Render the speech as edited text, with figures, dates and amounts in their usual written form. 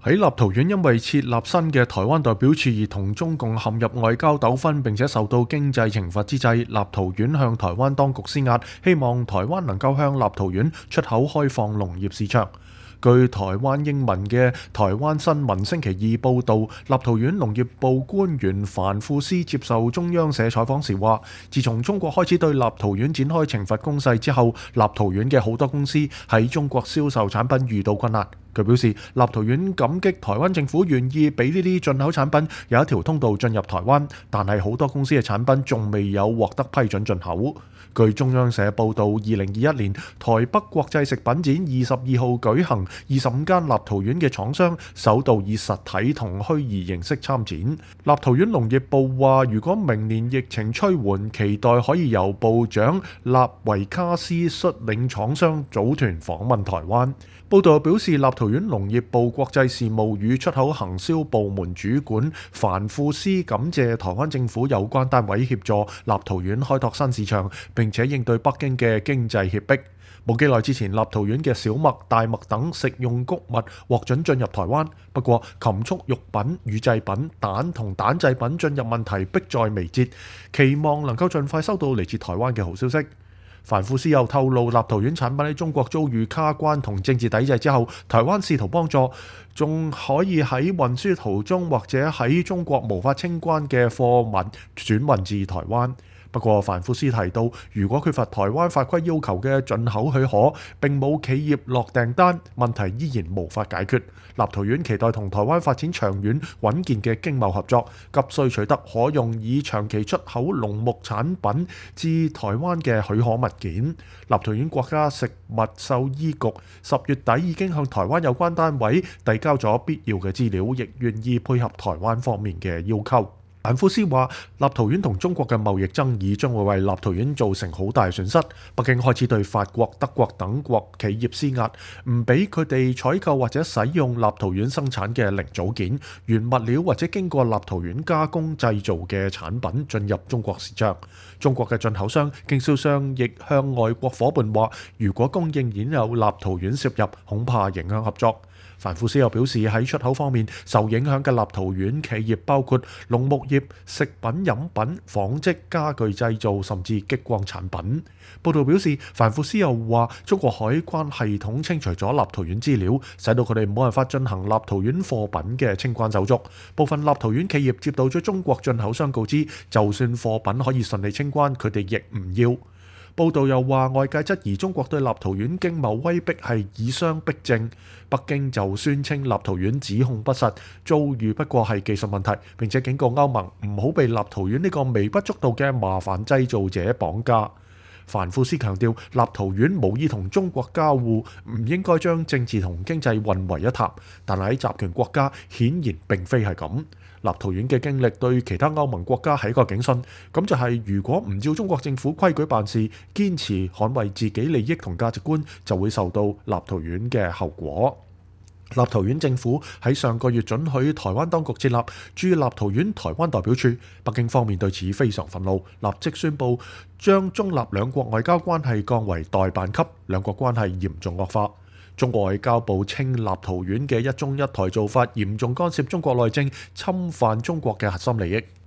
喺立陶宛因為設立新嘅台灣代表處而同中共陷入外交糾紛並且受到經濟懲罰之際，立陶宛向台灣當局施壓，希望台灣能夠向立陶宛出口開放農業市場。據台灣英文嘅台灣新聞星期二報導，立陶宛農業部官員凡富斯接受中央社採訪時話，自從中國開始對立陶宛展開懲罰攻勢之後，立陶宛嘅好多公司喺中國銷售產品遇到困難。佢表示，立陶宛感激台灣政府願意俾呢啲進口產品有一條通道進入台灣，但係好多公司嘅產品仲未有獲得批准進口。據中央社報導，2021年台北國際食品展22號舉行，25間立陶宛嘅廠商首度以實體同虛擬形式參展。立陶宛農業部話，如果明年疫情趨緩，期待可以由部長納維卡斯率領廠商組團訪問台灣。報導表示，立陶宛農業部國際事務與出口行銷部門主管凡富斯感謝台灣政府有關單位協助立陶宛開拓新市場，並且應對北京嘅經濟脅迫。冇幾耐之前，立陶宛嘅小麥、大麥等食用穀物獲准進入台灣，不過禽畜肉品、乳製品、蛋同蛋製品進入問題迫在眉睫，期望能夠盡快收到嚟自台灣嘅好消息。凡富斯又透露，立陶宛產品喺中國遭遇卡關同政治抵制之後，台灣試圖幫助，仲可以喺運輸途中或者喺中國無法清關嘅貨物轉運至台灣。不過，凡富斯提到，如果缺乏台灣法規要求嘅進口許可，並冇企業落訂單，問題依然無法解決。立陶宛期待同台灣發展長遠穩健嘅經貿合作，急需取得可用以長期出口農牧產品至台灣嘅許可物件。立陶宛國家食物獸醫局10月底已經向台灣有關單位遞交咗必要嘅資料，亦願意配合台灣方面嘅要求。凡富斯話，立陶宛同中國嘅貿易爭議將會為立陶宛造成好大損失。北京開始對法國、德國等國企業施壓，唔俾佢哋採購或者使用立陶宛生產嘅零組件、原物料或者經過立陶宛加工製造嘅產品進入中國市場。中國嘅進口商、經銷商亦向外國夥伴話，如果供應鏈有立陶宛攝入，恐怕影響合作。凡富斯又表示，喺出口方面受影響嘅立陶宛企業包括農牧業、食品飲品、紡織、家具製造，甚至激光產品。報道表示，凡富斯又話，中國海關系統清除咗立陶宛資料，使到佢哋冇辦法進行立陶宛貨品嘅清關手續。部分立陶宛企業接到咗中國進口商告知，就算貨品可以順利清關，佢哋亦唔要。報道又話，外界質疑中國對立陶宛經貿威逼係以商逼政，北京就宣稱立陶宛指控不實，遭遇不過係技術問題，並且警告歐盟唔好被立陶宛呢個微不足道嘅麻煩製造者綁架。凡富斯強調，立陶宛無意同中國交互，唔應該將政治同經濟混為一談，但係喺集權國家顯然並非係咁。立陶宛嘅經歷對其他歐盟國家係一個警訊，咁就係如果唔照中國政府規矩辦事，堅持捍衛自己利益同價值觀，就會受到立陶宛嘅後果。立陶宛政府喺上個月准許台灣當局設立駐立陶宛台灣代表處，北京方面對此非常憤怒，立即宣布將中立兩國外交關係降為代辦級，兩國關係嚴重惡化。中國外交部稱立陶宛嘅一中一台做法嚴重干涉中國內政，侵犯中國嘅核心利益。